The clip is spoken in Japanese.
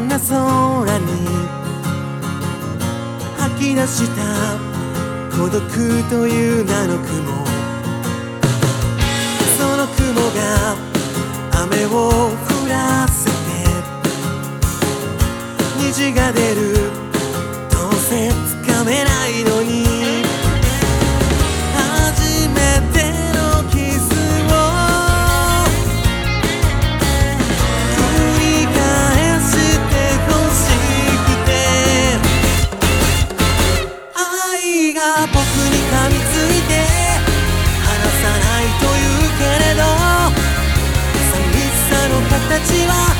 な空に吐き出した孤独という名の雲、その雲が雨を降らせて虹が出る、どうせつかめないのに初めてのキスを繰り返してほしくて、愛が僕に噛みついて離さないというけれど、寂しさの形は